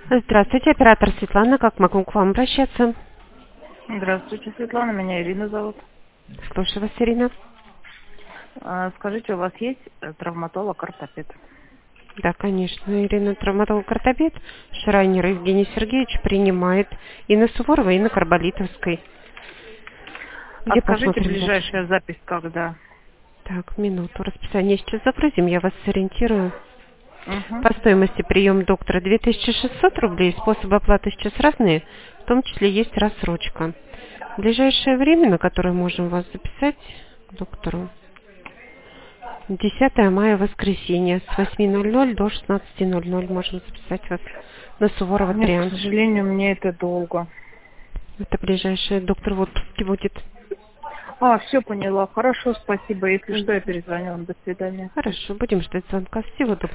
Здравствуйте, оператор Светлана. Как могу к вам обращаться? Здравствуйте, Светлана, меня Ирина зовут. Слушаю вас, Ирина. Скажите, у вас есть травматолог-ортопед? Да, конечно, Ирина, травматолог-ортопед. Шрайнер Евгений Сергеевич принимает и на Суворова, и на Карболитовской. А Где скажите, посмотрим дальше? ближайшая запись когда? Так, минуту. Расписание сейчас загрузим, я вас сориентирую. Угу. По стоимости прием доктора 2600 рублей. Способы оплаты сейчас разные, в том числе есть рассрочка. В ближайшее время, на которое можем вас записать к доктору, 10 мая, воскресенье, с 8:00 до 16:00 можем записать вас на Суворова Нет, к 13. сожалению, мне это долго. Это ближайшее, доктор в отпуске будет. Все поняла. Хорошо, спасибо. Если что, я Мгм. перезвоню вам. До свидания. Хорошо, будем ждать звонка. Всего доброго.